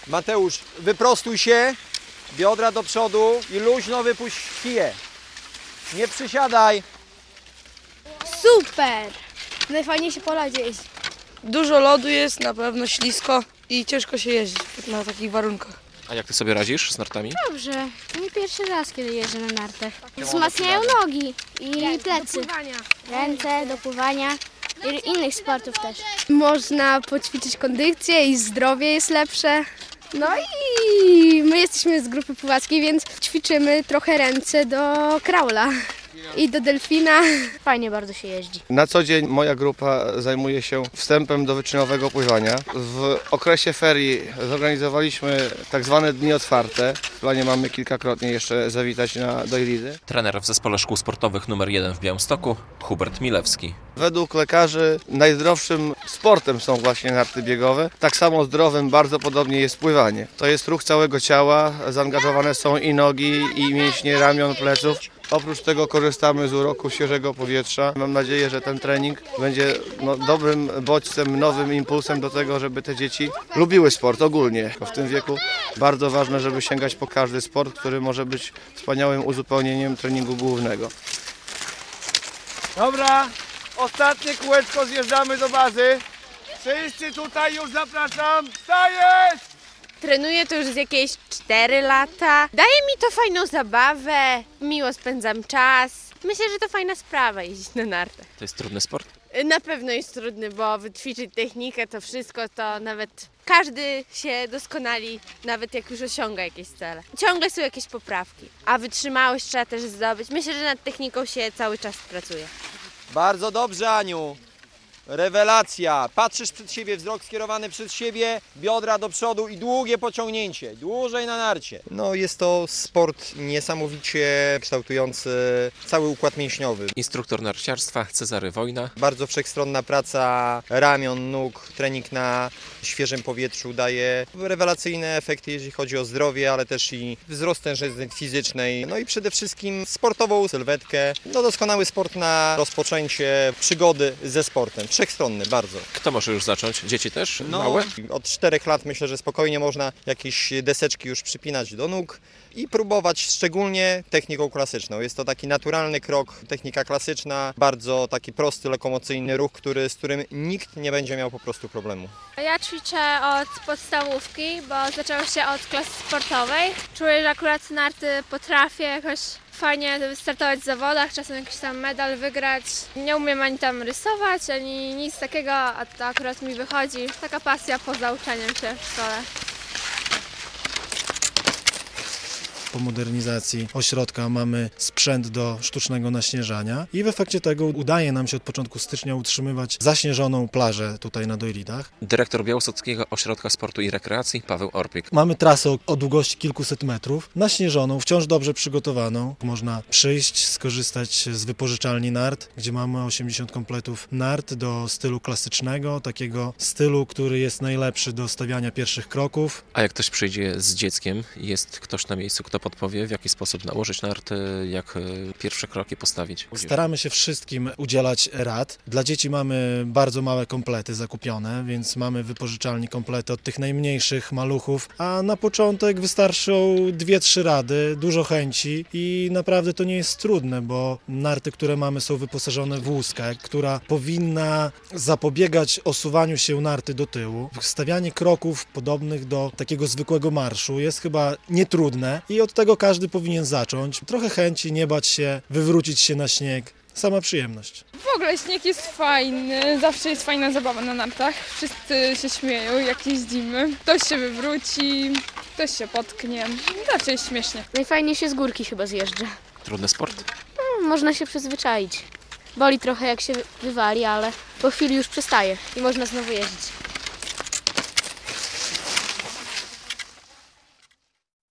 Mateusz, wyprostuj się, biodra do przodu i luźno wypuść kije. Nie przysiadaj. Super! Najfajniej się po lodzie jeździ. Dużo lodu jest, na pewno ślisko i ciężko się jeździć na takich warunkach. A jak ty sobie radzisz z nartami? Dobrze, nie pierwszy raz, kiedy jeżdżę na nartach. Wzmacniają nogi i plecy. Ręce, do pływania i innych sportów też. Można poćwiczyć kondycję i zdrowie jest lepsze. No i my jesteśmy z grupy pływackiej, więc ćwiczymy trochę ręce do kraula i do delfina. Fajnie bardzo się jeździ. Na co dzień moja grupa zajmuje się wstępem do wyczynowego pływania. W okresie ferii zorganizowaliśmy tak zwane dni otwarte. W planie mamy kilkakrotnie jeszcze zawitać do Ilidy. Trener w Zespole Szkół Sportowych nr 1 w Białymstoku, Hubert Milewski. Według lekarzy najzdrowszym sportem są właśnie narty biegowe. Tak samo zdrowym bardzo podobnie jest pływanie. To jest ruch całego ciała, zaangażowane są i nogi, i mięśnie ramion, pleców. Oprócz tego korzystamy z uroku świeżego powietrza. Mam nadzieję, że ten trening będzie dobrym bodźcem, nowym impulsem do tego, żeby te dzieci lubiły sport ogólnie. W tym wieku bardzo ważne, żeby sięgać po każdy sport, który może być wspaniałym uzupełnieniem treningu głównego. Dobra, ostatnie kółeczko, zjeżdżamy do bazy. Wszyscy tutaj już zapraszam. Wstajesz! Trenuję to już z jakieś 4 lata. Daje mi to fajną zabawę, miło spędzam czas. Myślę, że to fajna sprawa jeździć na nartach. To jest trudny sport? Na pewno jest trudny, bo wyćwiczyć technikę, to wszystko, to nawet każdy się doskonali, nawet jak już osiąga jakieś cele. Ciągle są jakieś poprawki, a wytrzymałość trzeba też zdobyć. Myślę, że nad techniką się cały czas pracuje. Bardzo dobrze, Aniu. Rewelacja. Patrzysz przed siebie, wzrok skierowany przed siebie, biodra do przodu i długie pociągnięcie. Dłużej na narcie. No, jest to sport niesamowicie kształtujący cały układ mięśniowy. Instruktor narciarstwa Cezary Wojna. Bardzo wszechstronna praca ramion, nóg, trening na świeżym powietrzu daje rewelacyjne efekty, jeżeli chodzi o zdrowie, ale też i wzrost tężyzny fizycznej. No i przede wszystkim sportową sylwetkę. No, doskonały sport na rozpoczęcie przygody ze sportem. Wszechstronny bardzo. Kto może już zacząć? Dzieci też? No. Małe? Od 4 lat myślę, że spokojnie można jakieś deseczki już przypinać do nóg i próbować szczególnie techniką klasyczną. Jest to taki naturalny krok, technika klasyczna, bardzo taki prosty, lokomocyjny ruch, z którym nikt nie będzie miał po prostu problemu. Ja ćwiczę od podstawówki, bo zaczęło się od klasy sportowej. Czuję, że akurat narty potrafię jakoś fajnie wystartować w zawodach, czasem jakiś tam medal wygrać. Nie umiem ani tam rysować, ani nic takiego, a to akurat mi wychodzi. Taka pasja poza uczeniem się w szkole. Po modernizacji ośrodka mamy sprzęt do sztucznego naśnieżania i w efekcie tego udaje nam się od początku stycznia utrzymywać zaśnieżoną plażę tutaj na Dojlidach. Dyrektor Białostockiego Ośrodka Sportu i Rekreacji Paweł Orpik. Mamy trasę o długości kilkuset metrów, naśnieżoną, wciąż dobrze przygotowaną. Można przyjść, skorzystać z wypożyczalni nart, gdzie mamy 80 kompletów nart do stylu klasycznego, takiego stylu, który jest najlepszy do stawiania pierwszych kroków. A jak ktoś przyjdzie z dzieckiem, jest ktoś na miejscu, kto podpowie, w jaki sposób nałożyć narty, jak pierwsze kroki postawić? Staramy się wszystkim udzielać rad. Dla dzieci mamy bardzo małe komplety zakupione, więc mamy wypożyczalni komplety od tych najmniejszych maluchów, a na początek wystarczą 2-3 rady, dużo chęci i naprawdę to nie jest trudne, bo narty, które mamy, są wyposażone w łuskę, która powinna zapobiegać osuwaniu się narty do tyłu. Stawianie kroków podobnych do takiego zwykłego marszu jest chyba nietrudne i od tego każdy powinien zacząć. Trochę chęci, nie bać się, wywrócić się na śnieg. Sama przyjemność. W ogóle śnieg jest fajny, zawsze jest fajna zabawa na nartach. Wszyscy się śmieją, jak jeździmy. Ktoś się wywróci, ktoś się potknie. Zawsze jest śmiesznie. Najfajniej się z górki chyba zjeżdża. Trudny sport? Można się przyzwyczaić. Boli trochę jak się wywali, ale po chwili już przestaje i można znowu jeździć.